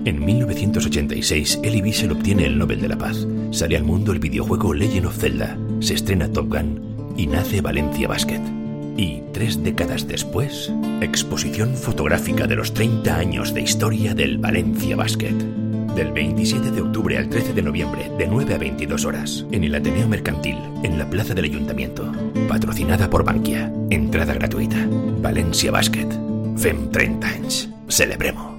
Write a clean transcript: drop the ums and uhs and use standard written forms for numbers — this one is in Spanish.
En 1986, Elie Wiesel obtiene el Nobel de la Paz. Sale al mundo el videojuego Legend of Zelda, se estrena Top Gun y nace Valencia Basket. Y 3 décadas después, exposición fotográfica de los 30 años de historia del Valencia Basket. Del 27 de octubre al 13 de noviembre, de 9 a 22 horas, en el Ateneo Mercantil, en la plaza del Ayuntamiento. Patrocinada por Bankia. Entrada gratuïta. Valencia Basket. Fem 30 anys. Celebrem-ho.